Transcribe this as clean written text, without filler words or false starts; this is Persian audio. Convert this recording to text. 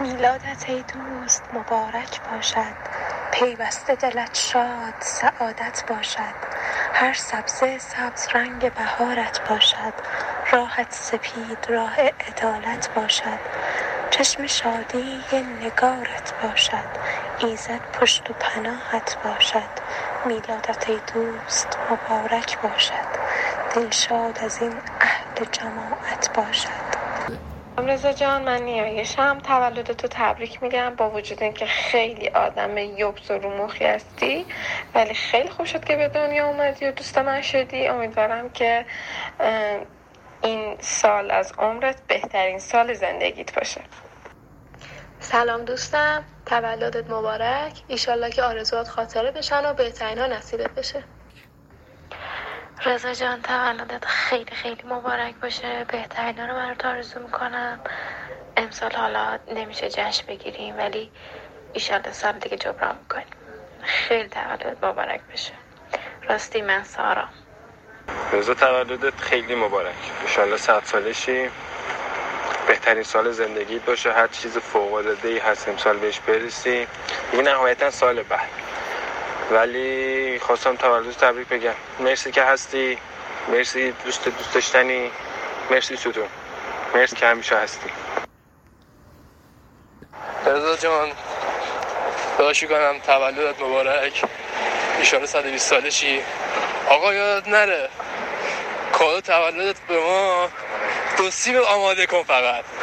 میلادت ای دوست مبارک باشد، پیوسته دلت شاد سعادت باشد. هر سبزه سبز رنگ بهارت باشد، راحت سپید راه عدالت باشد. چشم شادی نگارت باشد، ایزد پشت و پناهت باشد. میلادت ای دوست مبارک باشد، دلشاد از این اهل جماعت باشد. رضا جان، من نیایشم. تولدتو تبریک میگم. با وجود اینکه خیلی آدم یبس و رومخی هستی، ولی خیلی خوب شد که به دنیا اومدی و دوست من شدی. امیدوارم که این سال از عمرت بهترین سال زندگیت باشه. سلام دوستم، تولدت مبارک. ایشالله که آرزوات خاطره بشن و بهترین ها نصیبت بشه. رضا جان، تولدت خیلی خیلی مبارک باشه. بهترین ها رو برات آرزو میکنم. امسال حالا نمیشه جشن بگیریم، ولی ایشالله سال دیگه جبران میکنیم. خیلی تولدت مبارک بشه. راستی من سارا. رضا تولدت خیلی مبارک. ایشالله 100 ساله شی، بهترین سال زندگیت باشه. هر چیز فوق‌العاده‌ای هست امسال بهش برسی. دیگه نهایتا سال بعد. ولی خواستم تولدت تبریک بگم. مرسی که هستی، مرسی دوست داشتنی، مرسی ستون، مرسی که همیشه هستی. رضا جان، داشی کنم تولدت مبارک. ایشالا 120 ساله شی. آقا یاد نره کادو تولدت به ما 2 سیب آماده کن فقط.